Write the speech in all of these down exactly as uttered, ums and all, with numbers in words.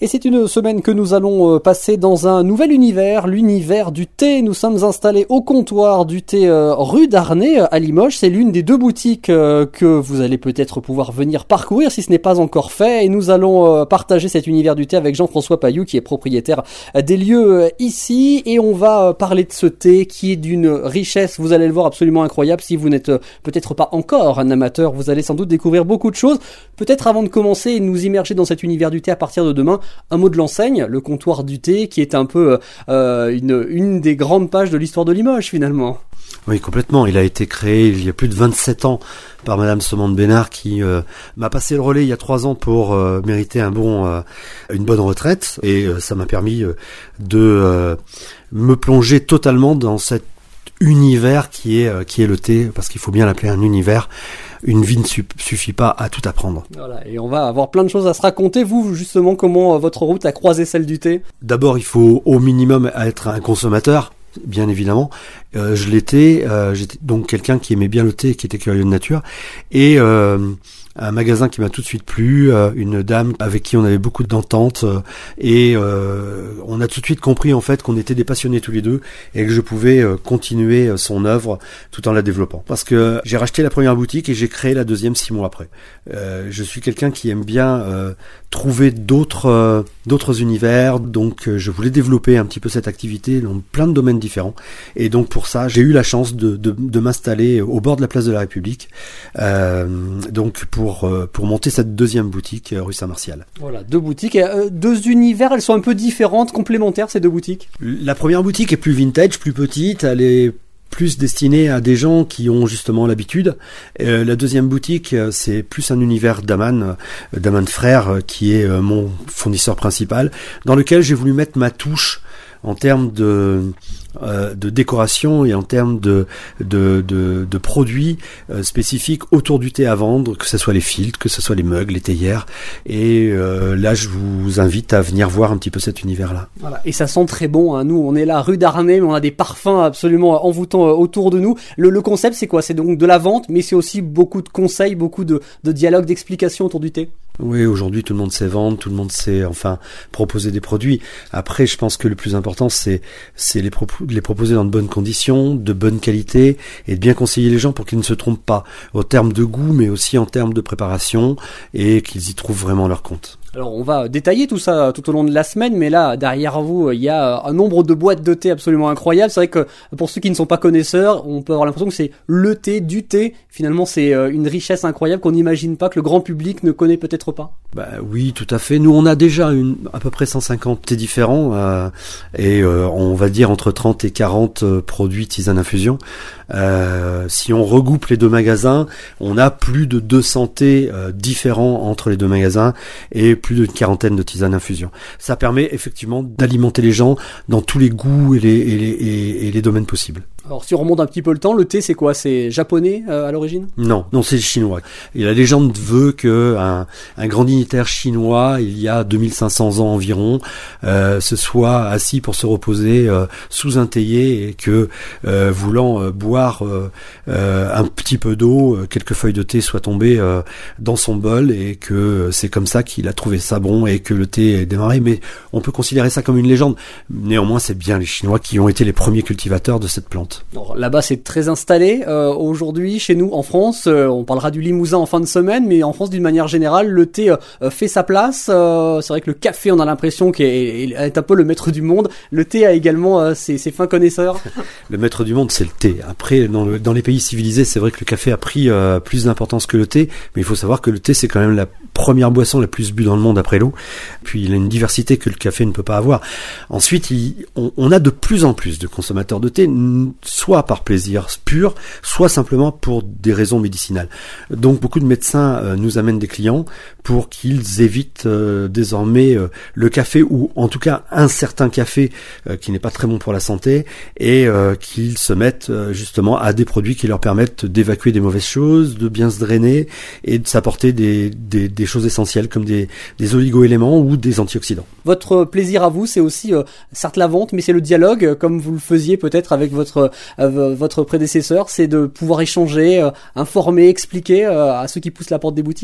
Et c'est une semaine que nous allons passer dans un nouvel univers, l'univers du thé. Nous sommes installés au comptoir du thé euh, rue d'Arnay à Limoges. C'est l'une des deux boutiques euh, que vous allez peut-être pouvoir venir parcourir si ce n'est pas encore fait. Et nous allons euh, partager cet univers du thé avec Jean-François Pailloux qui est propriétaire des lieux euh, ici. Et on va euh, parler de ce thé qui est d'une richesse, vous allez le voir, absolument incroyable. Si vous n'êtes euh, peut-être pas encore un amateur, vous allez sans doute découvrir beaucoup de choses. Peut-être avant de commencer et de nous immerger dans cet univers du thé à partir de demain, un mot de l'enseigne, le comptoir du thé, qui est un peu euh, une, une des grandes pages de l'histoire de Limoges finalement. Oui, complètement. Il a été créé il y a plus de vingt-sept ans par Madame Somande Bénard qui euh, m'a passé le relais il y a trois ans pour euh, mériter un bon, euh, une bonne retraite. Et euh, ça m'a permis euh, de euh, me plonger totalement dans cet univers qui est, euh, qui est le thé, parce qu'il faut bien l'appeler un univers. Une vie ne su- suffit pas à tout apprendre. Voilà, et on va avoir plein de choses à se raconter. Vous, justement, comment votre route a croisé celle du thé ? D'abord, il faut au minimum être un consommateur, bien évidemment. Euh, je l'étais, euh, j'étais donc quelqu'un qui aimait bien le thé, qui était curieux de nature. Et euh, un magasin qui m'a tout de suite plu, euh, une dame avec qui on avait beaucoup d'entente, euh, et euh, on a tout de suite compris en fait qu'on était des passionnés tous les deux et que je pouvais euh, continuer son œuvre tout en la développant. Parce que j'ai racheté la première boutique et j'ai créé la deuxième six mois après. Euh, je suis quelqu'un qui aime bien euh, trouver d'autres euh, d'autres univers, donc euh, je voulais développer un petit peu cette activité dans plein de domaines différents. Et donc pour ça, j'ai eu la chance de, de, de m'installer au bord de la place de la République, euh, donc pour Pour, pour monter cette deuxième boutique rue Saint-Martial. Voilà, deux boutiques, euh, deux univers, elles sont un peu différentes, complémentaires ces deux boutiques. La première boutique est plus vintage, plus petite, elle est plus destinée à des gens qui ont justement l'habitude. Euh, la deuxième boutique, c'est plus un univers d'Aman, d'Aman Frères, qui est mon fournisseur principal, dans lequel j'ai voulu mettre ma touche en termes de Euh, de décoration et en termes de de de, de produits euh, spécifiques autour du thé à vendre, que ce soit les filtres, que ce soit les mugs, les théières. Et euh, là, je vous invite à venir voir un petit peu cet univers-là. Voilà, et ça sent très bon. Hein. Nous, on est là rue d'Arnay, mais on a des parfums absolument envoûtants euh, autour de nous. Le, le concept, c'est quoi ? C'est donc de la vente, mais c'est aussi beaucoup de conseils, beaucoup de, de dialogues, d'explications autour du thé. Oui, aujourd'hui, tout le monde sait vendre, tout le monde sait, enfin, proposer des produits. Après, je pense que le plus important, c'est c'est les propos de les proposer dans de bonnes conditions, de bonne qualité, et de bien conseiller les gens pour qu'ils ne se trompent pas au terme de goût, mais aussi en termes de préparation, et qu'ils y trouvent vraiment leur compte. Alors on va détailler tout ça tout au long de la semaine, mais là derrière vous il y a un nombre de boîtes de thé absolument incroyable. C'est vrai que pour ceux qui ne sont pas connaisseurs, on peut avoir l'impression que c'est le thé, du thé. Finalement c'est une richesse incroyable qu'on n'imagine pas, que le grand public ne connaît peut-être pas. Bah oui, tout à fait. Nous on a déjà une, à peu près cent cinquante thés différents euh, et euh, on va dire entre trente et quarante euh, produits tisane infusion. Euh, si on regroupe les deux magasins, on a plus de deux cents thés euh, différents entre les deux magasins et plus d'une quarantaine de tisanes infusion. Ça permet effectivement d'alimenter les gens dans tous les goûts et les, et les, et, et les domaines possibles. Alors si on remonte un petit peu le temps, le thé c'est quoi ? C'est japonais euh, à l'origine ? Non, non c'est chinois. Et la légende veut que un, un grand dignitaire chinois, il y a deux mille cinq cents ans environ, euh, se soit assis pour se reposer euh, sous un théier et que euh, voulant euh, boire euh, euh, un petit peu d'eau, euh, quelques feuilles de thé soient tombées euh, dans son bol et que euh, c'est comme ça qu'il a trouvé ça bon et que le thé est démarré. Mais on peut considérer ça comme une légende. Néanmoins, c'est bien les Chinois qui ont été les premiers cultivateurs de cette plante. Alors, là-bas, c'est très installé. Euh, aujourd'hui, chez nous, en France, euh, on parlera du Limousin en fin de semaine, mais en France, d'une manière générale, le thé euh, fait sa place. Euh, c'est vrai que le café, on a l'impression qu'il est, est un peu le maître du monde. Le thé a également euh, ses, ses fins connaisseurs. Le maître du monde, c'est le thé. Après, dans, le, dans les pays civilisés, c'est vrai que le café a pris euh, plus d'importance que le thé, mais il faut savoir que le thé, c'est quand même la première boisson la plus bue dans le monde après l'eau. Puis, il a une diversité que le café ne peut pas avoir. Ensuite, il, on, on a de plus en plus de consommateurs de thé, soit par plaisir pur, soit simplement pour des raisons médicinales. Donc beaucoup de médecins euh, nous amènent des clients pour qu'ils évitent euh, désormais euh, le café, ou en tout cas un certain café euh, qui n'est pas très bon pour la santé, et euh, qu'ils se mettent euh, justement à des produits qui leur permettent d'évacuer des mauvaises choses, de bien se drainer et de s'apporter des, des, des choses essentielles comme des, des oligo-éléments ou des antioxydants. Votre plaisir à vous, c'est aussi euh, certes la vente, mais c'est le dialogue, comme vous le faisiez peut-être avec votre euh, votre prédécesseur, c'est de pouvoir échanger, euh, informer, expliquer euh, à ceux qui poussent la porte des boutiques.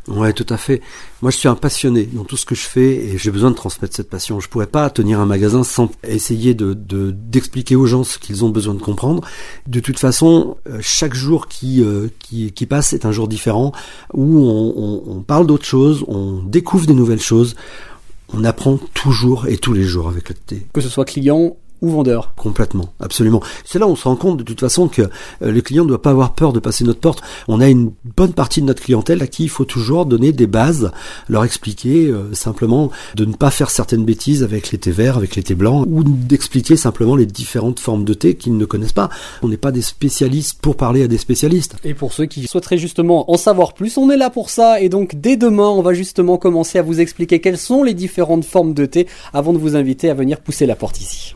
Ouais, tout à fait. Moi, je suis un passionné dans tout ce que je fais et j'ai besoin de transmettre cette passion. Je pourrais pas tenir un magasin sans essayer de, de d'expliquer aux gens ce qu'ils ont besoin de comprendre. De toute façon, chaque jour qui euh, qui, qui passe est un jour différent où on, on, on parle d'autres choses, on découvre des nouvelles choses. On apprend toujours et tous les jours avec le thé. Que ce soit client ou vendeur. Complètement, absolument. C'est là où on se rend compte de toute façon que euh, le client ne doit pas avoir peur de passer notre porte. On a une bonne partie de notre clientèle à qui il faut toujours donner des bases, leur expliquer euh, simplement de ne pas faire certaines bêtises avec les thés verts, avec les thés blancs, ou d'expliquer simplement les différentes formes de thé qu'ils ne connaissent pas. On n'est pas des spécialistes pour parler à des spécialistes. Et pour ceux qui souhaiteraient justement en savoir plus, on est là pour ça. Et donc dès demain, on va justement commencer à vous expliquer quelles sont les différentes formes de thé avant de vous inviter à venir pousser la porte ici.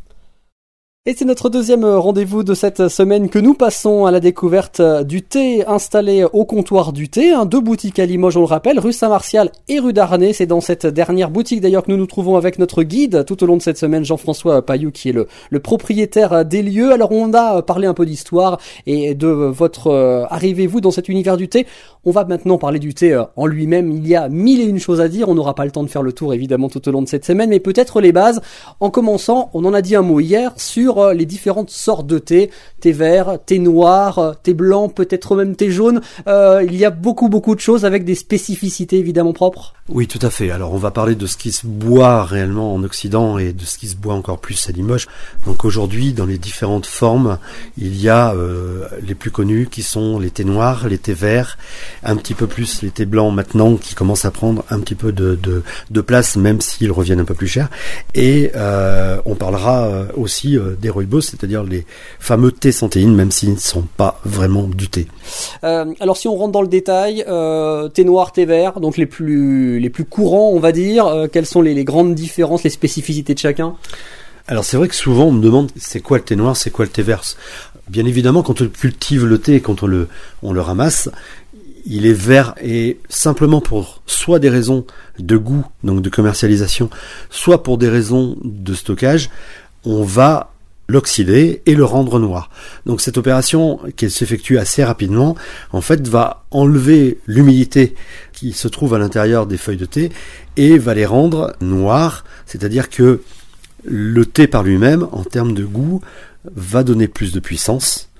Et c'est notre deuxième rendez-vous de cette semaine que nous passons à la découverte du thé installé au comptoir du thé. Hein, deux boutiques à Limoges, on le rappelle, rue Saint-Martial et rue d'Arnay. C'est dans cette dernière boutique d'ailleurs que nous nous trouvons avec notre guide tout au long de cette semaine, Jean-François Pailloux, qui est le, le propriétaire des lieux. Alors on a parlé un peu d'histoire et de votre euh, arrivée, vous, dans cet univers du thé. On va maintenant parler du thé en lui-même. Il y a mille et une choses à dire. On n'aura pas le temps de faire le tour évidemment tout au long de cette semaine, mais peut-être les bases. En commençant, on en a dit un mot hier sur les différentes sortes de thé, thé vert, thé noir, thé blanc, peut-être même thé jaune. Euh, il y a beaucoup beaucoup de choses avec des spécificités évidemment propres. Oui, tout à fait. Alors on va parler de ce qui se boit réellement en Occident et de ce qui se boit encore plus à Limoges. Donc aujourd'hui, dans les différentes formes, il y a euh, les plus connus qui sont les thés noirs, les thés verts, un petit peu plus les thés blancs maintenant qui commencent à prendre un petit peu de, de, de place, même s'ils reviennent un peu plus cher. Et euh, on parlera euh, aussi euh, des rooibos, c'est-à-dire les fameux thés santéines, même s'ils ne sont pas vraiment du thé. Euh, alors si on rentre dans le détail, euh, thé noir, thé vert, donc les plus les plus courants, on va dire. Euh, quelles sont les, les grandes différences, les spécificités de chacun ? Alors c'est vrai que souvent on me demande c'est quoi le thé noir, c'est quoi le thé vert. Bien évidemment, quand on cultive le thé et quand on le on le ramasse, il est vert et simplement pour soit des raisons de goût, donc de commercialisation, soit pour des raisons de stockage, on va l'oxyder et le rendre noir. Donc cette opération qui s'effectue assez rapidement, en fait, va enlever l'humidité qui se trouve à l'intérieur des feuilles de thé et va les rendre noirs, c'est-à-dire que le thé par lui-même, en termes de goût, va donner plus de puissance,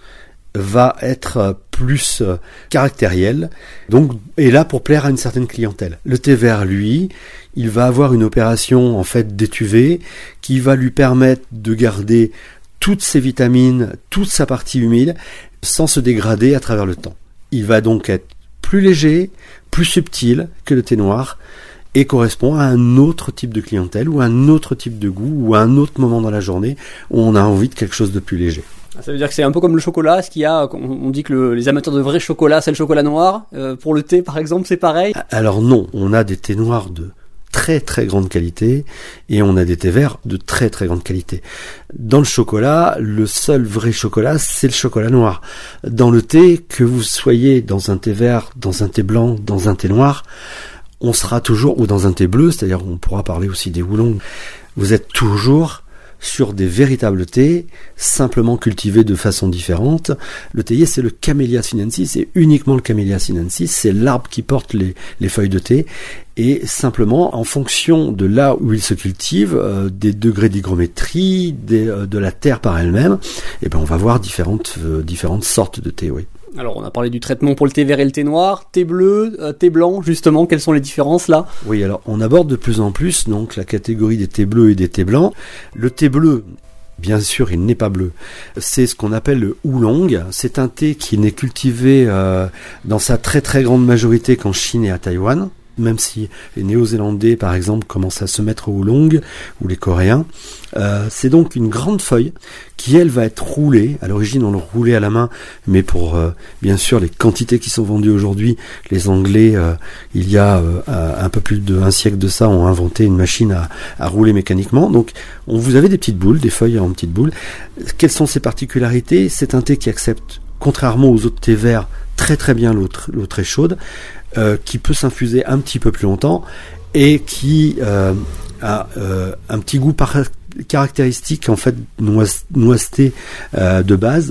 va être plus caractériel, donc est là pour plaire à une certaine clientèle. Le thé vert, lui, il va avoir une opération en fait d'étuvée qui va lui permettre de garder toutes ses vitamines, toute sa partie humide, sans se dégrader à travers le temps. Il va donc être plus léger, plus subtil que le thé noir, et correspond à un autre type de clientèle, ou à un autre type de goût, ou à un autre moment dans la journée, où on a envie de quelque chose de plus léger. Ça veut dire que c'est un peu comme le chocolat. Est-ce qu'il y a, on dit que le, les amateurs de vrai chocolat, c'est le chocolat noir. Euh, pour le thé, par exemple, c'est pareil? Alors non, on a des thés noirs de très très grande qualité et on a des thés verts de très très grande qualité. Dans le chocolat, le seul vrai chocolat, c'est le chocolat noir. Dans le thé, que vous soyez dans un thé vert, dans un thé blanc, dans un thé noir, on sera toujours, ou dans un thé bleu, c'est-à-dire on pourra parler aussi des oolongs, vous êtes toujours sur des véritables thés, simplement cultivés de façon différente. Le théier, c'est le Camellia sinensis, c'est uniquement le Camellia sinensis, c'est l'arbre qui porte les, les feuilles de thé, et simplement, en fonction de là où il se cultive, euh, des degrés d'hygrométrie, des, euh, de la terre par elle-même, et ben on va voir différentes, euh, différentes sortes de thé, oui. Alors on a parlé du traitement pour le thé vert et le thé noir, thé bleu, euh, thé blanc, justement, quelles sont les différences là? Oui, alors on aborde de plus en plus donc la catégorie des thés bleus et des thés blancs. Le thé bleu, bien sûr, il n'est pas bleu. C'est ce qu'on appelle le oolong. C'est un thé qui n'est cultivé euh, dans sa très très grande majorité qu'en Chine et à Taïwan, même si les Néo-Zélandais, par exemple, commencent à se mettre au oolong, ou les Coréens. Euh, c'est donc une grande feuille qui, elle, va être roulée. À l'origine, on le roulait à la main, mais pour, euh, bien sûr, les quantités qui sont vendues aujourd'hui, les Anglais, euh, il y a euh, un peu plus d'un siècle de ça, ont inventé une machine à, à rouler mécaniquement. Donc, on, vous avez des petites boules, des feuilles en petites boules. Quelles sont ses particularités? C'est un thé qui accepte, contrairement aux autres thés verts, très très bien l'eau, l'eau très chaude, euh, qui peut s'infuser un petit peu plus longtemps et qui euh, a euh, un petit goût par caractéristique en fait noise, noiseté euh, de base,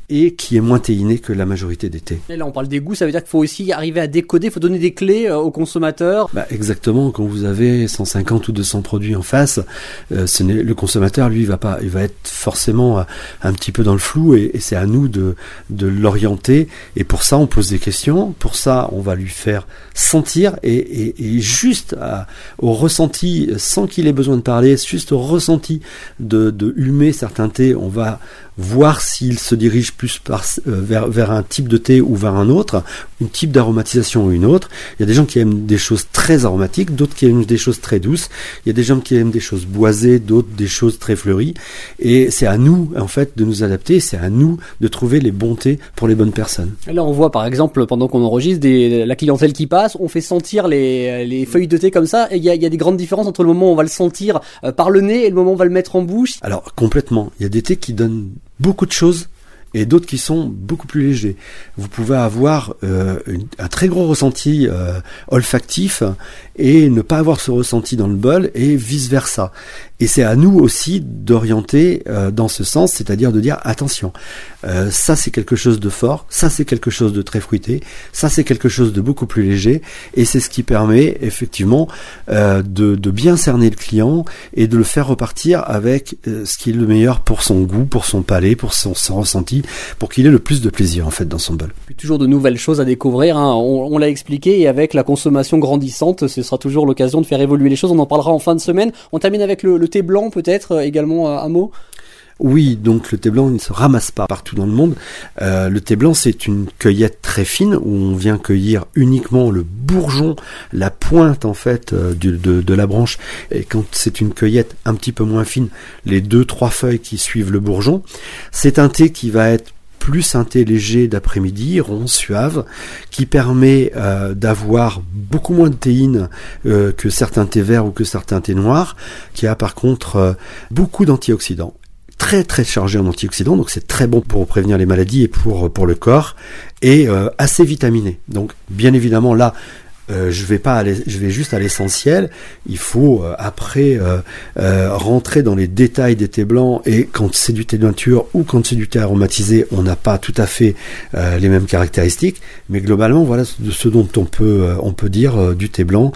et qui est moins théiné que la majorité des thés. Et là on parle des goûts, ça veut dire qu'il faut aussi arriver à décoder, il faut donner des clés euh, aux consommateurs. Bah, exactement, quand vous avez cent cinquante ou deux cents produits en face, euh, ce n'est, le consommateur lui il va pas, il va être forcément euh, un petit peu dans le flou et, et c'est à nous de, de l'orienter et pour ça on pose des questions, pour ça on va lui faire sentir et, et, et juste à, au ressenti, sans qu'il ait besoin de parler, juste au ressenti de, de humer certains thés, on va voir s'il se dirige plus par, euh, vers, vers un type de thé ou vers un autre, un type d'aromatisation ou une autre. Il y a des gens qui aiment des choses très aromatiques, d'autres qui aiment des choses très douces. Il y a des gens qui aiment des choses boisées, d'autres des choses très fleuries. Et c'est à nous, en fait, de nous adapter. C'est à nous de trouver les bons thés pour les bonnes personnes. Là, on voit, par exemple, pendant qu'on enregistre, des, la clientèle qui passe, on fait sentir les, les feuilles de thé comme ça. Et il y a, il y a des grandes différences entre le moment où on va le sentir euh, par le nez et le moment où on va le mettre en bouche. Alors, complètement. Il y a des thés qui donnent beaucoup de choses et d'autres qui sont beaucoup plus légers. Vous pouvez avoir euh, une, un très gros ressenti euh, olfactif et ne pas avoir ce ressenti dans le bol et vice versa. Et c'est à nous aussi d'orienter euh, dans ce sens, c'est-à-dire de dire attention, euh, ça c'est quelque chose de fort, ça c'est quelque chose de très fruité, ça c'est quelque chose de beaucoup plus léger, et c'est ce qui permet effectivement euh, de, de bien cerner le client et de le faire repartir avec euh, ce qui est le meilleur pour son goût, pour son palais, pour son, son ressenti, pour qu'il ait le plus de plaisir en fait dans son bol. Puis toujours de nouvelles choses à découvrir, hein. on, on l'a expliqué, et avec la consommation grandissante, ce sera toujours l'occasion de faire évoluer les choses. On en parlera en fin de semaine. On termine avec le, le thé blanc peut-être euh, également, un mot. Oui, donc le thé blanc il ne se ramasse pas partout dans le monde. Euh, le thé blanc c'est une cueillette très fine où on vient cueillir uniquement le bourgeon, la pointe en fait euh, de, de, de la branche. Et quand c'est une cueillette un petit peu moins fine, les deux trois feuilles qui suivent le bourgeon. C'est un thé qui va être plus un thé léger d'après-midi, rond, suave, qui permet euh, d'avoir beaucoup moins de théine euh, que certains thés verts ou que certains thés noirs, qui a par contre euh, beaucoup d'antioxydants. Très très chargé en antioxydants, donc c'est très bon pour prévenir les maladies et pour, pour le corps, et euh, assez vitaminé. Donc bien évidemment là, Euh, je vais pas aller, je vais juste à l'essentiel. Il faut euh, après euh, euh, rentrer dans les détails des thés blancs, et quand c'est du thé de nature ou quand c'est du thé aromatisé, on n'a pas tout à fait euh, les mêmes caractéristiques. Mais globalement, voilà de ce dont on peut euh, on peut dire euh, du thé blanc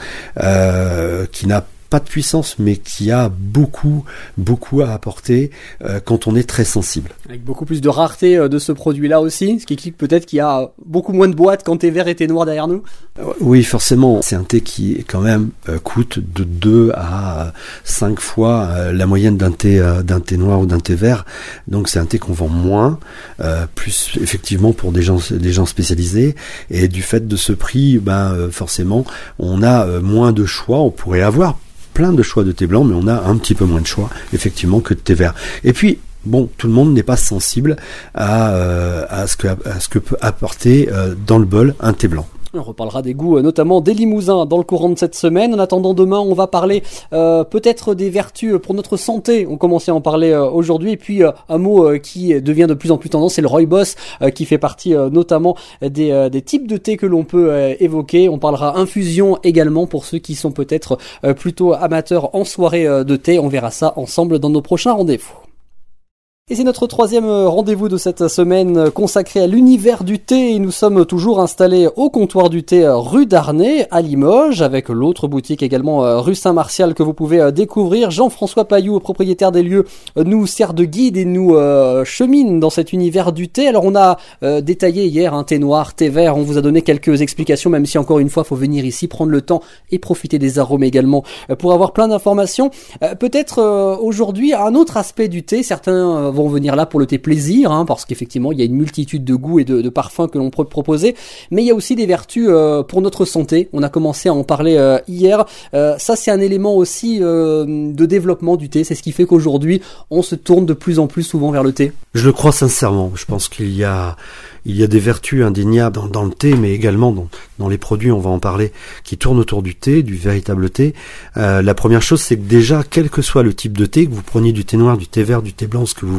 euh, qui n'a pas de puissance, mais qui a beaucoup, beaucoup à apporter euh, quand on est très sensible. Avec beaucoup plus de rareté euh, de ce produit-là aussi, ce qui explique peut-être qu'il y a beaucoup moins de boîtes quand thé vert et thé noir derrière nous. Euh, oui, forcément. C'est un thé qui quand même euh, coûte de deux à cinq fois euh, la moyenne d'un thé euh, d'un thé noir ou d'un thé vert. Donc c'est un thé qu'on vend moins, euh, plus effectivement pour des gens des gens spécialisés. Et du fait de ce prix, ben euh, forcément, on a euh, moins de choix. On pourrait avoir plein de choix de thé blanc, mais on a un petit peu moins de choix, effectivement, que de thé vert. Et puis, bon, tout le monde n'est pas sensible à, euh, à, ce que, à ce que peut apporter euh, dans le bol un thé blanc. On reparlera des goûts, notamment des limousins, dans le courant de cette semaine. En attendant, demain, on va parler euh, peut-être des vertus pour notre santé. On commençait à en parler euh, aujourd'hui. Et puis, euh, un mot euh, qui devient de plus en plus tendance, c'est le rooibos, euh, qui fait partie euh, notamment des, euh, des types de thé que l'on peut euh, évoquer. On parlera infusion également pour ceux qui sont peut-être euh, plutôt amateurs en soirée euh, de thé. On verra ça ensemble dans nos prochains rendez-vous. Et c'est notre troisième rendez-vous de cette semaine consacré à l'univers du thé. Nous sommes toujours installés au comptoir du thé rue d'Arnay à Limoges, avec l'autre boutique également rue Saint-Martial que vous pouvez découvrir. Jean-François Pailloux, propriétaire des lieux, nous sert de guide et nous euh, chemine dans cet univers du thé. Alors on a euh, détaillé hier un hein, thé noir, thé vert, on vous a donné quelques explications, même si encore une fois il faut venir ici, prendre le temps et profiter des arômes également euh, pour avoir plein d'informations. Euh, peut-être euh, aujourd'hui un autre aspect du thé, certains euh, vont venir là pour le thé plaisir, hein, parce qu'effectivement il y a une multitude de goûts et de, de parfums que l'on peut proposer, mais il y a aussi des vertus euh, pour notre santé. On a commencé à en parler euh, hier. Euh, ça c'est un élément aussi euh, de développement du thé. C'est ce qui fait qu'aujourd'hui on se tourne de plus en plus souvent vers le thé. Je le crois sincèrement. Je pense qu'il y a il y a des vertus indéniables dans, dans le thé, mais également dans, dans les produits, on va en parler, qui tournent autour du thé, du véritable thé. Euh, la première chose, c'est que déjà, quel que soit le type de thé, que vous preniez du thé noir, du thé vert, du thé blanc, ce que vous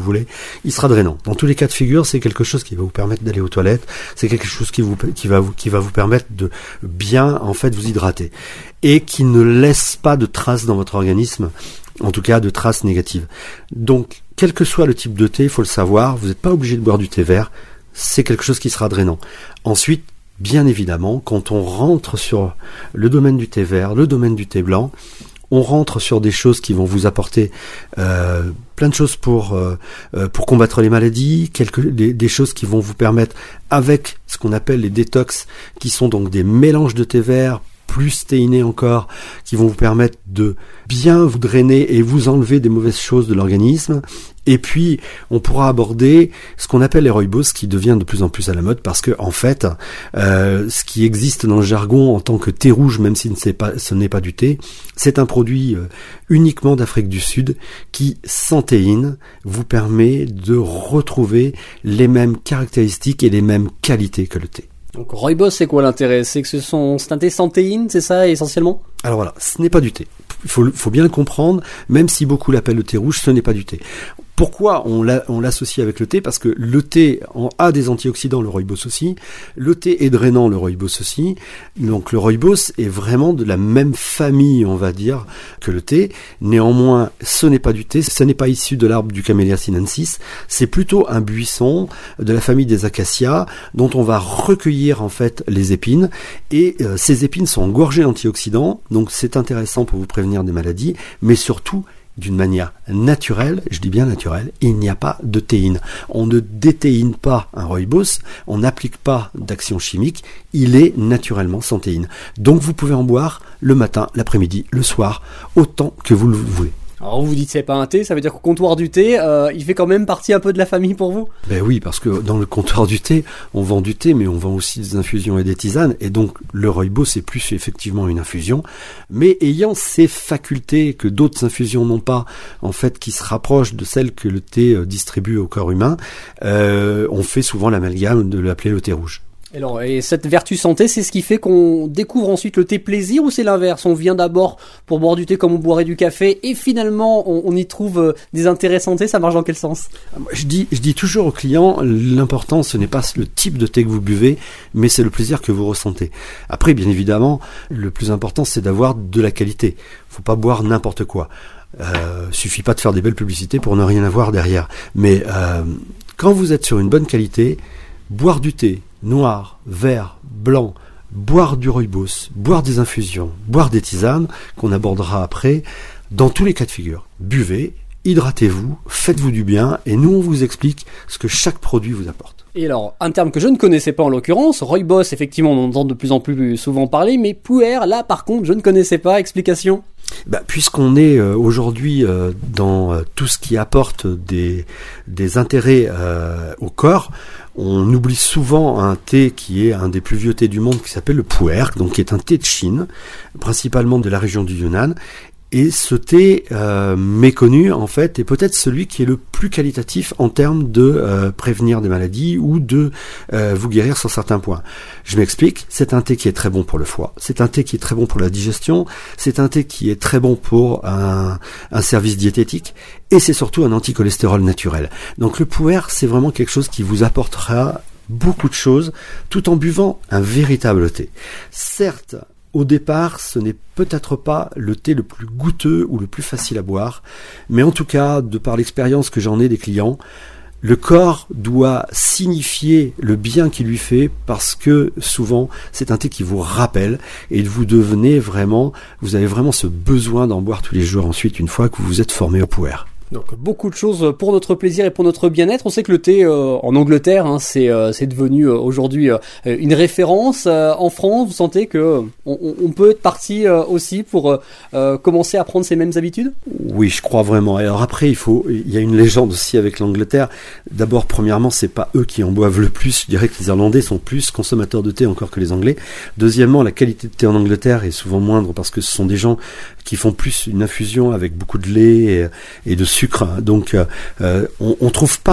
voulez, il sera drainant. Dans tous les cas de figure, c'est quelque chose qui va vous permettre d'aller aux toilettes, c'est quelque chose qui vous qui va vous qui va vous permettre de bien en fait vous hydrater et qui ne laisse pas de traces dans votre organisme, en tout cas de traces négatives. Donc, quel que soit le type de thé, il faut le savoir, vous n'êtes pas obligé de boire du thé vert, c'est quelque chose qui sera drainant. Ensuite, bien évidemment, quand on rentre sur le domaine du thé vert, le domaine du thé blanc, on rentre sur des choses qui vont vous apporter euh, plein de choses pour euh, pour combattre les maladies, quelques des, des choses qui vont vous permettre, avec ce qu'on appelle les détox, qui sont donc des mélanges de thé vert plus théinés encore, qui vont vous permettre de bien vous drainer et vous enlever des mauvaises choses de l'organisme. Et puis, on pourra aborder ce qu'on appelle les rooibos, qui devient de plus en plus à la mode, parce que en fait, euh, ce qui existe dans le jargon en tant que thé rouge, même si ce n'est pas, ce n'est pas du thé, c'est un produit euh, uniquement d'Afrique du Sud, qui, sans théine, vous permet de retrouver les mêmes caractéristiques et les mêmes qualités que le thé. Donc rooibos, c'est quoi l'intérêt? C'est que ce sont c'est un thé sans théine, c'est ça essentiellement? Alors voilà, ce n'est pas du thé. Il faut, faut bien le comprendre, même si beaucoup l'appellent le thé rouge, ce n'est pas du thé. Pourquoi on, l'a, on l'associe avec le thé? Parce que le thé en a des antioxydants, le rooibos aussi. Le thé est drainant, le rooibos aussi. Donc le rooibos est vraiment de la même famille, on va dire, que le thé. Néanmoins, ce n'est pas du thé, ce n'est pas issu de l'arbre du Camellia sinensis. C'est plutôt un buisson de la famille des acacias, dont on va recueillir en fait les épines. Et euh, ces épines sont engorgées d'antioxydants, donc c'est intéressant pour vous prévenir des maladies, mais surtout d'une manière naturelle, je dis bien naturelle, il n'y a pas de théine. On ne déthéine pas un rooibos, on n'applique pas d'action chimique, il est naturellement sans théine. Donc vous pouvez en boire le matin, l'après-midi, le soir, autant que vous le voulez. Alors vous dites c'est pas un thé, ça veut dire qu'au comptoir du thé, euh, il fait quand même partie un peu de la famille pour vous? Ben oui, parce que dans le comptoir du thé, on vend du thé, mais on vend aussi des infusions et des tisanes, et donc le rooibos c'est plus effectivement une infusion, mais ayant ces facultés que d'autres infusions n'ont pas, en fait, qui se rapprochent de celles que le thé distribue au corps humain, euh, on fait souvent l'amalgame de l'appeler le thé rouge. Alors, et cette vertu santé, c'est ce qui fait qu'on découvre ensuite le thé plaisir, ou c'est l'inverse? On vient d'abord pour boire du thé comme on boirait du café et finalement on, on y trouve des intérêts santé. Ça marche dans quel sens? Je dis, je dis toujours aux clients, l'important ce n'est pas le type de thé que vous buvez, mais c'est le plaisir que vous ressentez. Après, bien évidemment, le plus important c'est d'avoir de la qualité. Faut pas boire n'importe quoi. Euh, suffit pas de faire des belles publicités pour ne rien avoir derrière. Mais euh, quand vous êtes sur une bonne qualité, boire du thé noir, vert, blanc, boire du rooibos, boire des infusions, boire des tisanes, qu'on abordera après, dans tous les cas de figure. Buvez, hydratez-vous, faites-vous du bien, et nous on vous explique ce que chaque produit vous apporte. Et alors, un terme que je ne connaissais pas en l'occurrence, rooibos, effectivement on en entend de plus en plus souvent parler, mais puer, là par contre je ne connaissais pas, explication? Bah, puisqu'on est euh, aujourd'hui euh, dans euh, tout ce qui apporte des, des intérêts euh, au corps, on oublie souvent un thé qui est un des plus vieux thés du monde qui s'appelle le puer, donc qui est un thé de Chine, principalement de la région du Yunnan. Et ce thé euh, méconnu, en fait, est peut-être celui qui est le plus qualitatif en termes de euh, prévenir des maladies ou de euh, vous guérir sur certains points. Je m'explique, c'est un thé qui est très bon pour le foie, c'est un thé qui est très bon pour la digestion, c'est un thé qui est très bon pour un, un service diététique, et c'est surtout un anticholestérol naturel. Donc le puer, c'est vraiment quelque chose qui vous apportera beaucoup de choses, tout en buvant un véritable thé. Certes, au départ, ce n'est peut-être pas le thé le plus goûteux ou le plus facile à boire, mais en tout cas, de par l'expérience que j'en ai des clients, le corps doit signifier le bien qu'il lui fait parce que souvent, c'est un thé qui vous rappelle et vous devenez vraiment, vous avez vraiment ce besoin d'en boire tous les jours ensuite une fois que vous vous êtes formé au puer. Donc beaucoup de choses pour notre plaisir et pour notre bien-être. On sait que le thé euh, en Angleterre, hein, c'est euh, c'est devenu euh, aujourd'hui euh, une référence. Euh, en France, vous sentez que on, on peut être parti euh, aussi pour euh, commencer à prendre ces mêmes habitudes? Oui, je crois vraiment. Alors après, il faut, il y a une légende aussi avec l'Angleterre. D'abord, premièrement, c'est pas eux qui en boivent le plus. Je dirais que les Irlandais sont plus consommateurs de thé encore que les Anglais. Deuxièmement, la qualité de thé en Angleterre est souvent moindre parce que ce sont des gens qui font plus une infusion avec beaucoup de lait et, et de sucre. Donc, euh, on, on trouve pas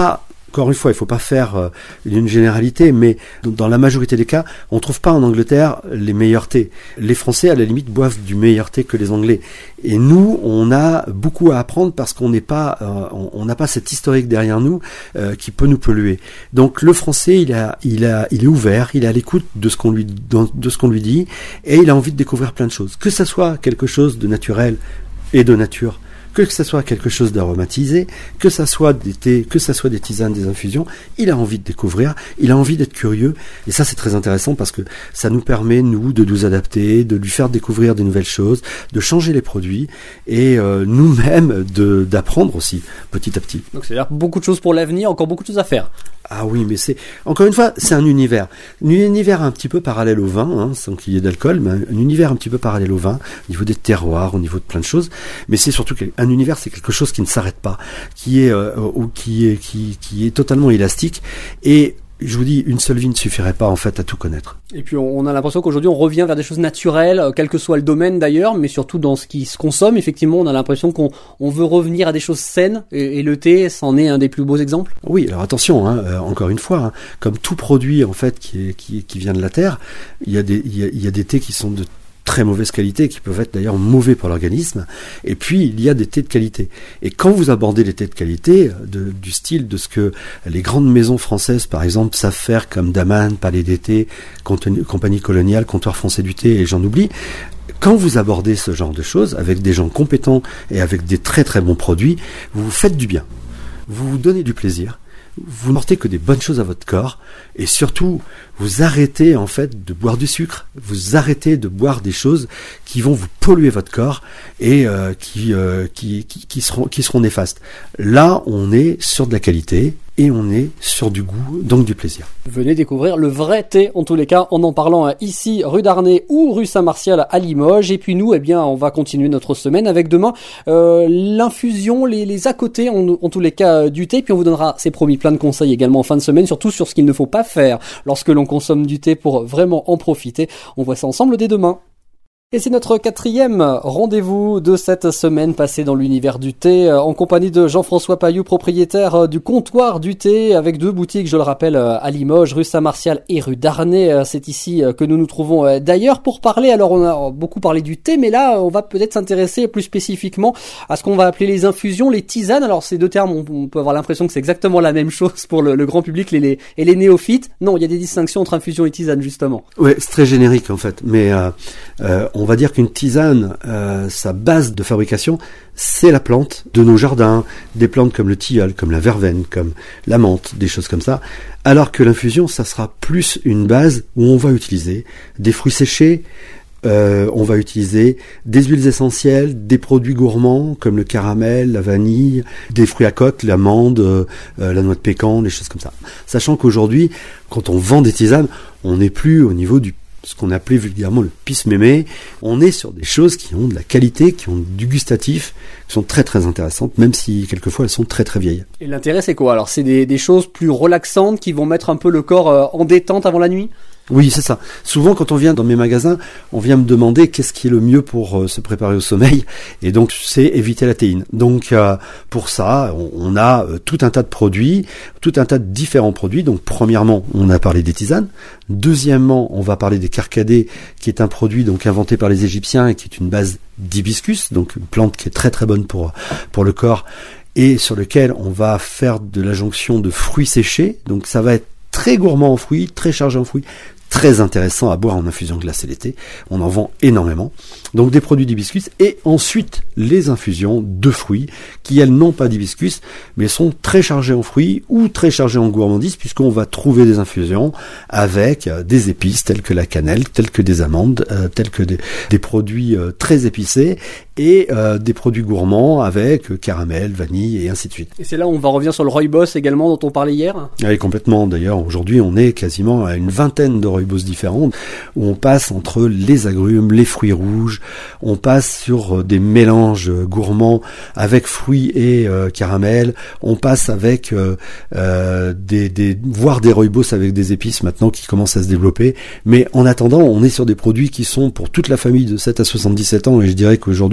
encore une fois, il faut pas faire euh, une généralité, mais dans la majorité des cas, on trouve pas en Angleterre les meilleurs thés. Les Français, à la limite, boivent du meilleur thé que les Anglais. Et nous, on a beaucoup à apprendre parce qu'on n'est pas, euh, on n'a pas cet historique derrière nous euh, qui peut nous polluer. Donc le Français, il a, il a, il est ouvert, il est à l'écoute de ce qu'on lui, de ce qu'on lui dit, et il a envie de découvrir plein de choses. Que ça soit quelque chose de naturel et de nature, que ça soit quelque chose d'aromatisé, que ça soit des thés, que ça soit des tisanes, des infusions, il a envie de découvrir, il a envie d'être curieux, et ça c'est très intéressant parce que ça nous permet, nous, de nous adapter, de lui faire découvrir des nouvelles choses, de changer les produits, et euh, nous-mêmes de, d'apprendre aussi, petit à petit. Donc c'est-à-dire beaucoup de choses pour l'avenir, encore beaucoup de choses à faire. Ah oui, mais c'est, encore une fois, c'est un univers. Un univers un petit peu parallèle au vin, hein, sans qu'il y ait d'alcool, mais un univers un petit peu parallèle au vin, au niveau des terroirs, au niveau de plein de choses, mais c'est surtout un univers, c'est quelque chose qui ne s'arrête pas, qui est, euh, ou qui est, qui, qui est totalement élastique, et je vous dis, une seule vie ne suffirait pas en fait à tout connaître. Et puis on a l'impression qu'aujourd'hui on revient vers des choses naturelles, quel que soit le domaine d'ailleurs, mais surtout dans ce qui se consomme. Effectivement, on a l'impression qu'on on veut revenir à des choses saines, et, et le thé, c'en est un des plus beaux exemples. Oui, alors attention, hein, euh, encore une fois, hein, comme tout produit en fait qui, est, qui, qui vient de la terre, il y a des, il y a, il y a des thés qui sont de très mauvaise qualité, qui peuvent être d'ailleurs mauvais pour l'organisme, et puis il y a des thés de qualité. Et quand vous abordez les thés de qualité, de, du style de ce que les grandes maisons françaises, par exemple, savent faire, comme Daman, Palais d'été, Compagnie Coloniale, Comptoir Français du Thé, et j'en oublie, quand vous abordez ce genre de choses, avec des gens compétents et avec des très très bons produits, vous vous faites du bien, vous vous donnez du plaisir, vous n'apportez que des bonnes choses à votre corps, et surtout, vous arrêtez en fait de boire du sucre, vous arrêtez de boire des choses qui vont vous polluer votre corps et euh, qui, euh, qui, qui, qui, seront, qui seront néfastes. Là, on est sur de la qualité et on est sur du goût, donc du plaisir. Venez découvrir le vrai thé, en tous les cas, en en parlant ici, rue d'Arnay ou rue Saint-Martial à Limoges. Et puis nous, eh bien, on va continuer notre semaine avec demain euh, l'infusion, les, les à côté, en, en tous les cas, du thé. Puis on vous donnera, c'est promis, plein de conseils également en fin de semaine, surtout sur ce qu'il ne faut pas faire lorsque l'on consomme du thé pour vraiment en profiter. On voit ça ensemble dès demain. Et c'est notre quatrième rendez-vous de cette semaine passée dans l'univers du thé, en compagnie de Jean-François Pailloux, propriétaire du comptoir du thé, avec deux boutiques, je le rappelle, à Limoges, rue Saint-Martial et rue d'Arnay. C'est ici que nous nous trouvons d'ailleurs pour parler. Alors on a beaucoup parlé du thé, mais là on va peut-être s'intéresser plus spécifiquement à ce qu'on va appeler les infusions, les tisanes. Alors ces deux termes, on peut avoir l'impression que c'est exactement la même chose pour le, le grand public les, les, et les néophytes. Non, il y a des distinctions entre infusion et tisane justement. Oui, c'est très générique en fait, mais euh, euh, on On va dire qu'une tisane, euh, sa base de fabrication, c'est la plante de nos jardins, des plantes comme le tilleul, comme la verveine, comme la menthe, des choses comme ça. Alors que l'infusion, ça sera plus une base où on va utiliser des fruits séchés, euh, on va utiliser des huiles essentielles, des produits gourmands comme le caramel, la vanille, des fruits à coque, l'amande, euh, la noix de pécan, des choses comme ça. Sachant qu'aujourd'hui, quand on vend des tisanes, on n'est plus au niveau du ce qu'on appelait vulgairement le pisse-mémé. On est sur des choses qui ont de la qualité, qui ont du gustatif, qui sont très très intéressantes, même si quelquefois elles sont très très vieilles. Et l'intérêt c'est quoi? Alors c'est des, des choses plus relaxantes qui vont mettre un peu le corps euh, en détente avant la nuit? Oui, c'est ça. Souvent, quand on vient dans mes magasins, on vient me demander qu'est-ce qui est le mieux pour euh, se préparer au sommeil. Et donc, c'est éviter la théine. Donc, euh, pour ça, on, on a euh, tout un tas de produits, tout un tas de différents produits. Donc, premièrement, on a parlé des tisanes. Deuxièmement, on va parler des carcadés, qui est un produit donc inventé par les Égyptiens et qui est une base d'hibiscus, donc une plante qui est très très bonne pour pour le corps et sur lequel on va faire de la jonction de fruits séchés. Donc, ça va être très gourmand en fruits, très chargé en fruits, très intéressant à boire en infusion glacée l'été. On en vend énormément. Donc des produits d'hibiscus et ensuite les infusions de fruits qui elles n'ont pas d'hibiscus mais sont très chargées en fruits ou très chargées en gourmandise puisqu'on va trouver des infusions avec des épices telles que la cannelle, telles que des amandes, euh, telles que des, des produits euh, très épicés et euh, des produits gourmands avec euh, caramel, vanille et ainsi de suite. Et c'est là où on va revenir sur le rooibos également dont on parlait hier. Oui, complètement. D'ailleurs, aujourd'hui, on est quasiment à une vingtaine de rooibos différentes où on passe entre les agrumes, les fruits rouges, on passe sur des mélanges gourmands avec fruits et euh, caramel, on passe avec euh, euh, des, des voire des rooibos avec des épices maintenant qui commencent à se développer. Mais en attendant, on est sur des produits qui sont pour toute la famille de sept à soixante-dix-sept ans et je dirais qu'aujourd'hui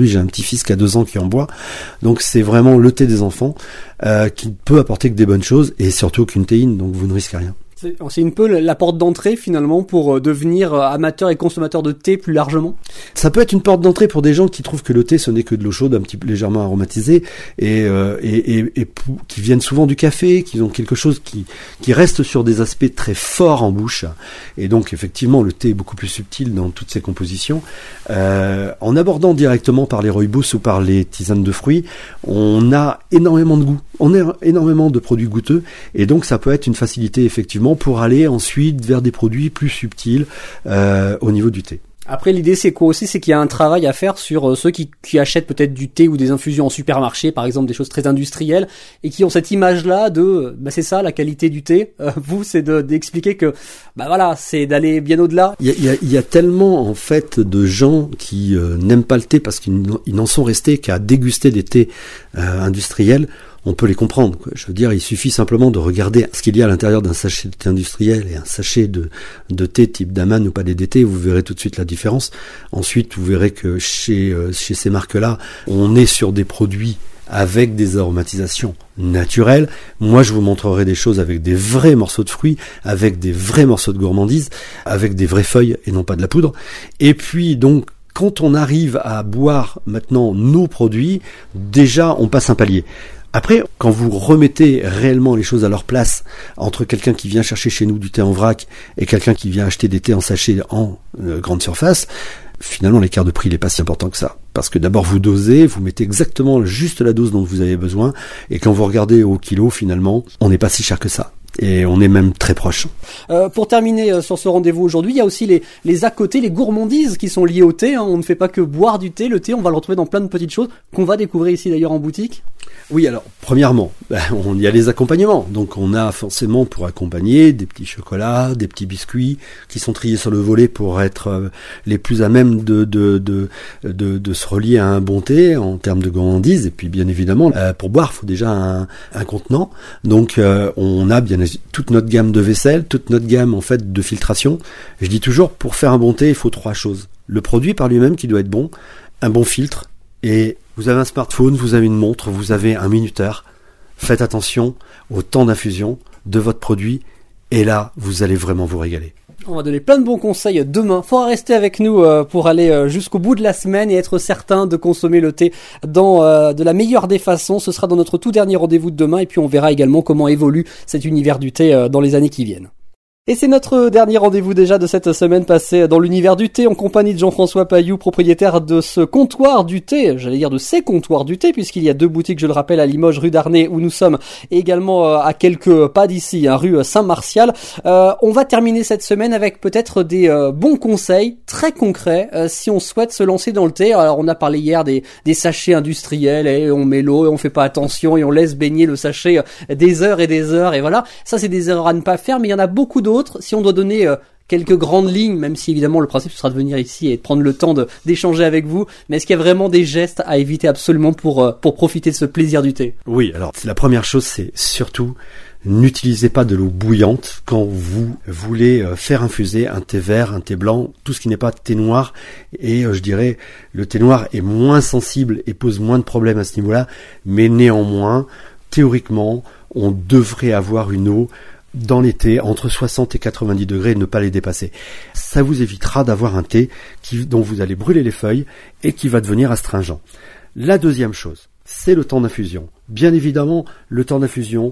j'ai un petit-fils qui a deux ans qui en boit. Donc c'est vraiment le thé des enfants euh, qui peut apporter que des bonnes choses et surtout aucune théine, donc vous ne risquez rien. C'est, c'est une peu la porte d'entrée finalement pour devenir amateur et consommateur de thé plus largement. Ça peut être une porte d'entrée pour des gens qui trouvent que le thé ce n'est que de l'eau chaude un petit peu légèrement aromatisée et, euh, et, et, et pour, qui viennent souvent du café, qui ont quelque chose qui, qui reste sur des aspects très forts en bouche. Et donc effectivement le thé est beaucoup plus subtil dans toutes ses compositions. Euh, en abordant directement par les rooibos ou par les tisanes de fruits, on a énormément de goût, on a énormément de produits goûteux et donc ça peut être une facilité effectivement pour aller ensuite vers des produits plus subtils euh, au niveau du thé. Après, l'idée, c'est quoi aussi? C'est qu'il y a un travail à faire sur euh, ceux qui, qui achètent peut-être du thé ou des infusions en supermarché, par exemple, des choses très industrielles, et qui ont cette image-là de, bah, c'est ça, la qualité du thé. Euh, vous, c'est de, d'expliquer que, bah voilà, c'est d'aller bien au-delà. Il y a, il y a, il y a tellement, en fait, de gens qui euh, n'aiment pas le thé parce qu'ils n'en sont restés qu'à déguster des thés euh, industriels. On peut les comprendre, quoi. Je veux dire, il suffit simplement de regarder ce qu'il y a à l'intérieur d'un sachet de thé industriel et un sachet de, de thé type Daman ou pas D D T, vous verrez tout de suite la différence. Ensuite, vous verrez que chez, euh, chez ces marques-là, on est sur des produits avec des aromatisations naturelles. Moi, je vous montrerai des choses avec des vrais morceaux de fruits, avec des vrais morceaux de gourmandise, avec des vraies feuilles et non pas de la poudre. Et puis, donc, quand on arrive à boire maintenant nos produits, déjà, on passe un palier. Après, quand vous remettez réellement les choses à leur place, entre quelqu'un qui vient chercher chez nous du thé en vrac et quelqu'un qui vient acheter des thés en sachet en euh, grande surface, finalement l'écart de prix n'est pas si important que ça. Parce que d'abord vous dosez, vous mettez exactement juste la dose dont vous avez besoin, et quand vous regardez au kilo, finalement, on n'est pas si cher que ça. Et on est même très proche. Euh, pour terminer euh, sur ce rendez-vous aujourd'hui, il y a aussi les, les à côté, les gourmandises qui sont liées au thé. Hein. On ne fait pas que boire du thé. Le thé, on va le retrouver dans plein de petites choses qu'on va découvrir ici d'ailleurs en boutique. Oui, alors, premièrement, ben, on y a les accompagnements. Donc, on a forcément pour accompagner des petits chocolats, des petits biscuits qui sont triés sur le volet pour être euh, les plus à même de, de, de, de, de se relier à un bon thé en termes de gourmandise. Et puis, bien évidemment, euh, pour boire, il faut déjà un, un contenant. Donc, euh, on a bien toute notre gamme de vaisselle, toute notre gamme, en fait, de filtration. Je dis toujours, pour faire un bon thé, il faut trois choses. Le produit par lui-même qui doit être bon, un bon filtre, et vous avez un smartphone, vous avez une montre, vous avez un minuteur. Faites attention au temps d'infusion de votre produit et là, vous allez vraiment vous régaler. On va donner plein de bons conseils demain. Faudra rester avec nous pour aller jusqu'au bout de la semaine et être certain de consommer le thé dans euh, de la meilleure des façons. Ce sera dans notre tout dernier rendez-vous de demain et puis on verra également comment évolue cet univers du thé dans les années qui viennent. Et c'est notre dernier rendez-vous déjà de cette semaine passée dans l'univers du thé en compagnie de Jean-François Pailloux, propriétaire de ce comptoir du thé, j'allais dire de ces comptoirs du thé, puisqu'il y a deux boutiques, je le rappelle, à Limoges, rue d'Arnay, où nous sommes, et également à quelques pas d'ici, hein, rue Saint-Martial. Euh, on va terminer cette semaine avec peut-être des euh, bons conseils très concrets euh, si on souhaite se lancer dans le thé. Alors on a parlé hier des, des sachets industriels, et on met l'eau et on fait pas attention et on laisse baigner le sachet des heures et des heures, et voilà. Ça c'est des erreurs à ne pas faire, mais il y en a beaucoup d'autres. Si on doit donner euh, quelques grandes lignes, même si évidemment le principe ce sera de venir ici et de prendre le temps de, d'échanger avec vous, mais est-ce qu'il y a vraiment des gestes à éviter absolument pour, euh, pour profiter de ce plaisir du thé? Oui, alors la première chose c'est surtout n'utilisez pas de l'eau bouillante quand vous voulez euh, faire infuser un thé vert, un thé blanc, tout ce qui n'est pas thé noir, et euh, je dirais le thé noir est moins sensible et pose moins de problèmes à ce niveau-là, mais néanmoins, théoriquement, on devrait avoir une eau dans l'été, entre soixante et quatre-vingt-dix degrés, et ne pas les dépasser. Ça vous évitera d'avoir un thé qui, dont vous allez brûler les feuilles et qui va devenir astringent. La deuxième chose, c'est le temps d'infusion. Bien évidemment, le temps d'infusion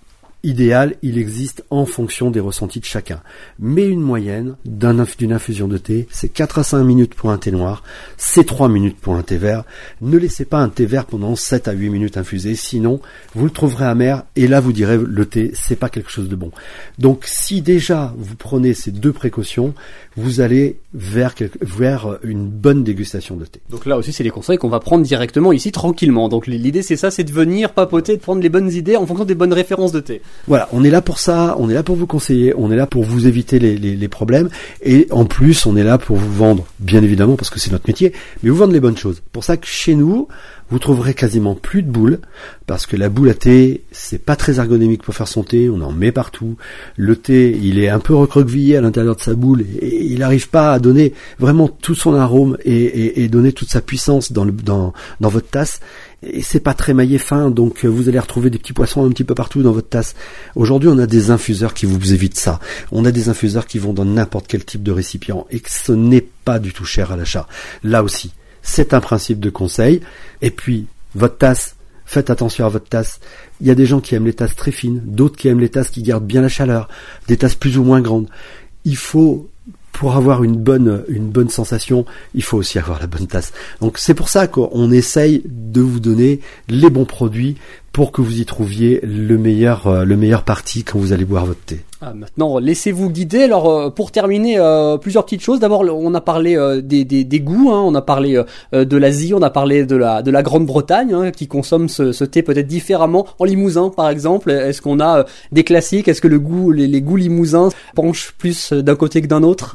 idéal, il existe en fonction des ressentis de chacun. Mais une moyenne d'un, d'une infusion de thé, c'est quatre à cinq minutes pour un thé noir, c'est trois minutes pour un thé vert. Ne laissez pas un thé vert pendant sept à huit minutes infusé, sinon vous le trouverez amer et là vous direz le thé, c'est pas quelque chose de bon. Donc si déjà vous prenez ces deux précautions, vous allez vers, quelque, vers une bonne dégustation de thé. Donc là aussi c'est des conseils qu'on va prendre directement ici tranquillement. Donc l'idée c'est ça, c'est de venir papoter, de prendre les bonnes idées en fonction des bonnes références de thé. Voilà, on est là pour ça, on est là pour vous conseiller, on est là pour vous éviter les, les, les problèmes, et en plus on est là pour vous vendre, bien évidemment parce que c'est notre métier, mais vous vendre les bonnes choses. Pour ça que chez nous, Vous trouverez quasiment plus de boules, parce que la boule à thé, c'est pas très ergonomique pour faire son thé, on en met partout. Le thé, il est un peu recroquevillé à l'intérieur de sa boule, et il n'arrive pas à donner vraiment tout son arôme et, et, et donner toute sa puissance dans, le, dans, dans votre tasse. Et c'est pas très maillé fin, donc vous allez retrouver des petits poissons un petit peu partout dans votre tasse. Aujourd'hui, on a des infuseurs qui vous évitent ça. On a des infuseurs qui vont dans n'importe quel type de récipient, et que ce n'est pas du tout cher à l'achat. Là aussi, c'est un principe de conseil. Et puis, votre tasse, faites attention à votre tasse. Il y a des gens qui aiment les tasses très fines, d'autres qui aiment les tasses qui gardent bien la chaleur, des tasses plus ou moins grandes. Il faut, pour avoir une bonne, une bonne sensation, il faut aussi avoir la bonne tasse. Donc c'est pour ça qu'on essaye de vous donner les bons produits pour que vous y trouviez le meilleur, le meilleur parti quand vous allez boire votre thé. Ah, maintenant, laissez-vous guider. Alors, euh, pour terminer, euh, plusieurs petites choses. D'abord, on a parlé euh, des, des, des goûts. Hein. On a parlé euh, de l'Asie, on a parlé de la, de la Grande-Bretagne, hein, qui consomme ce, ce thé peut-être différemment. En Limousin, par exemple, est-ce qu'on a euh, des classiques? Est-ce que le goût, les, les goûts limousins penchent plus d'un côté que d'un autre?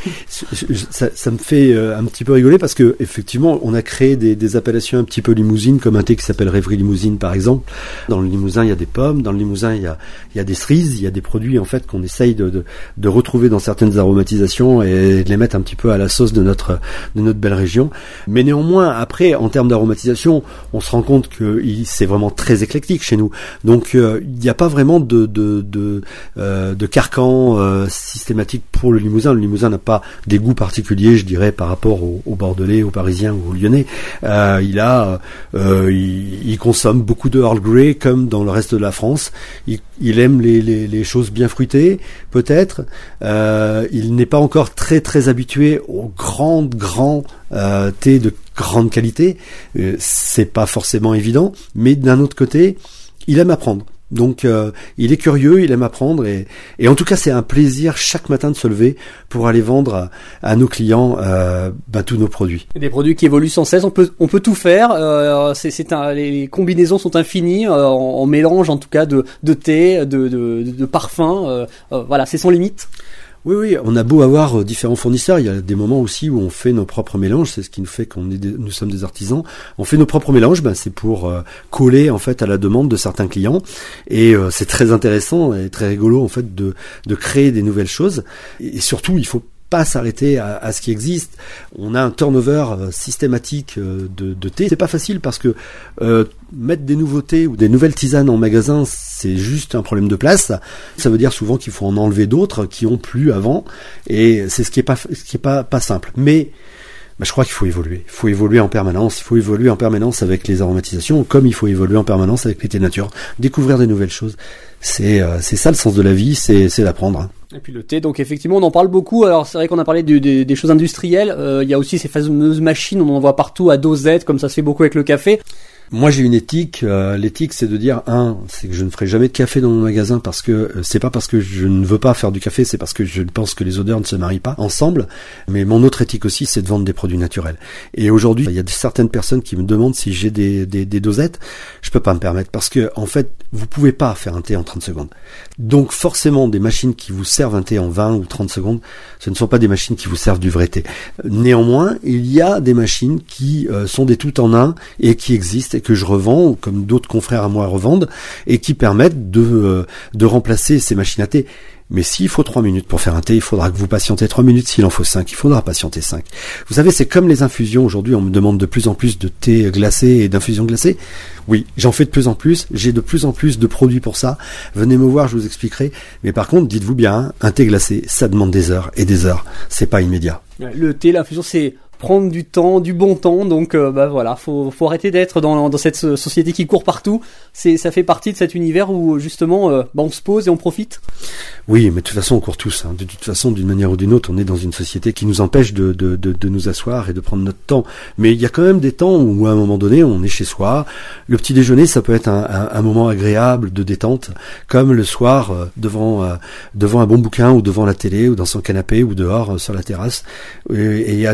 ça, ça me fait euh, un petit peu rigoler parce que effectivement, on a créé des, des appellations un petit peu limousines, comme un thé qui s'appelle Rêverie Limousine, par exemple. Dans le Limousin, il y a des pommes. Dans le Limousin, il y a, il y a des cerises. Il y a des produits en fait qu'on essaye de, de, de retrouver dans certaines aromatisations et de les mettre un petit peu à la sauce de notre, de notre belle région. Mais néanmoins, après, en termes d'aromatisation, on se rend compte que il, c'est vraiment très éclectique chez nous. Donc, euh, il n'y a pas vraiment de, de, de, euh, de carcan euh, systématique pour le Limousin. Le Limousin n'a pas des goûts particuliers, je dirais, par rapport au, au Bordelais, au Parisien ou au Lyonnais. Euh, il a, euh, il, il consomme beaucoup de Earl Grey comme dans le reste de la France. Il, il aime les, les, les choses bien fruitées, peut-être. Euh, il n'est pas encore très très habitué aux grands grands euh, thés de grande qualité. Euh, c'est pas forcément évident, mais d'un autre côté, il aime apprendre. Donc euh, il est curieux, il aime apprendre et, et en tout cas c'est un plaisir chaque matin de se lever pour aller vendre à, à nos clients euh, bah, tous nos produits. Des produits qui évoluent sans cesse, on peut on peut tout faire. Euh, c'est c'est un, les combinaisons sont infinies euh, en, en mélange en tout cas de de thé, de de, de parfums. Euh, euh, voilà, c'est sans limite. Oui, oui, on a beau avoir différents fournisseurs, il y a des moments aussi où on fait nos propres mélanges, c'est ce qui nous fait qu'on est des, nous sommes des artisans. On fait nos propres mélanges, ben c'est pour euh, coller en fait à la demande de certains clients, et euh, c'est très intéressant et très rigolo en fait de de créer des nouvelles choses. Et surtout, il faut pas s'arrêter à, à ce qui existe. On a un turnover euh, systématique euh, de, de thé. C'est pas facile parce que euh, mettre des nouveautés ou des nouvelles tisanes en magasin, c'est juste un problème de place. Ça veut dire souvent qu'il faut en enlever d'autres qui ont plu avant, et c'est ce qui est pas ce qui est pas pas simple. Mais bah, je crois qu'il faut évoluer. Il faut évoluer en permanence. Il faut évoluer en permanence avec les aromatisations, comme il faut évoluer en permanence avec les thés nature. Découvrir des nouvelles choses. C'est euh, c'est ça le sens de la vie, c'est c'est d'apprendre. Et puis le thé, donc effectivement on en parle beaucoup. Alors c'est vrai qu'on a parlé du, des, des choses industrielles. Euh, il y a aussi ces fameuses machines, on en voit partout à dosette, comme ça se fait beaucoup avec le café. Moi j'ai une éthique, euh, l'éthique c'est de dire, un, c'est que je ne ferai jamais de café dans mon magasin parce que euh, c'est pas parce que je ne veux pas faire du café, c'est parce que je pense que les odeurs ne se marient pas ensemble. Mais mon autre éthique aussi, c'est de vendre des produits naturels. Et aujourd'hui, il y a certaines personnes qui me demandent si j'ai des, des, des dosettes. Je peux pas me permettre parce que en fait, vous pouvez pas faire un thé en trente secondes. Donc forcément, des machines qui vous servent un thé en vingt ou trente secondes, ce ne sont pas des machines qui vous servent du vrai thé. Néanmoins, il y a des machines qui euh, sont des tout en un et qui existent et que je revends, ou comme d'autres confrères à moi revendent, et qui permettent de, euh, de remplacer ces machines à thé. Mais s'il faut trois minutes pour faire un thé, il faudra que vous patientez trois minutes. S'il en faut cinq, il faudra patienter cinq. Vous savez, c'est comme les infusions. Aujourd'hui, on me demande de plus en plus de thé glacé et d'infusions glacées. Oui, j'en fais de plus en plus. J'ai de plus en plus de produits pour ça. Venez me voir, je vous expliquerai. Mais par contre, dites-vous bien, un thé glacé, ça demande des heures et des heures. C'est pas immédiat. Le thé, l'infusion, c'est prendre du temps, du bon temps, donc euh, bah voilà, faut faut arrêter d'être dans dans cette société qui court partout. C'est ça fait partie de cet univers où justement euh, bah on se pose et on profite. Oui, mais de toute façon on court tous. Hein. De toute façon, d'une manière ou d'une autre, on est dans une société qui nous empêche de de de, de nous asseoir et de prendre notre temps. Mais il y a quand même des temps où à un moment donné, on est chez soi. Le petit déjeuner, ça peut être un, un, un moment agréable de détente, comme le soir euh, devant euh, devant un bon bouquin ou devant la télé ou dans son canapé ou dehors euh, sur la terrasse. Et, et à n'importe quel moment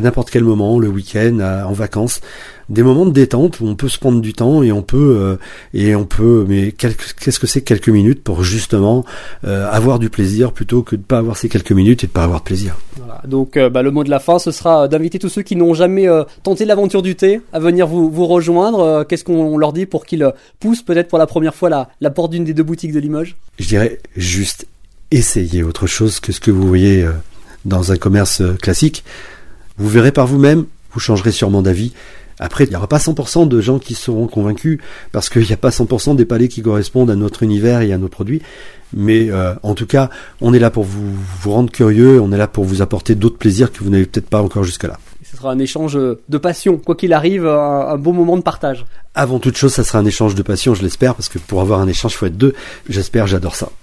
moments, le week-end, à, en vacances, des moments de détente où on peut se prendre du temps et on peut euh, et on peut. Mais quelques, qu'est-ce que c'est quelques minutes pour justement euh, avoir du plaisir plutôt que de pas avoir ces quelques minutes et de pas avoir de plaisir. Voilà, donc euh, bah, le mot de la fin, ce sera d'inviter tous ceux qui n'ont jamais euh, tenté l'aventure du thé à venir vous vous rejoindre. Euh, qu'est-ce qu'on leur dit pour qu'ils poussent peut-être pour la première fois la la porte d'une des deux boutiques de Limoges? Je dirais juste essayer autre chose que ce que vous voyez euh, dans un commerce euh, classique. Vous verrez par vous-même, vous changerez sûrement d'avis. Après, il n'y aura pas cent pour cent de gens qui seront convaincus, parce qu'il n'y a pas cent pour cent des palais qui correspondent à notre univers et à nos produits. Mais euh, en tout cas, on est là pour vous, vous rendre curieux, on est là pour vous apporter d'autres plaisirs que vous n'avez peut-être pas encore jusqu'à là. Ce sera un échange de passion, quoi qu'il arrive, un, un beau moment de partage. Avant toute chose, ça sera un échange de passion, je l'espère, parce que pour avoir un échange, il faut être deux. J'espère, j'adore ça.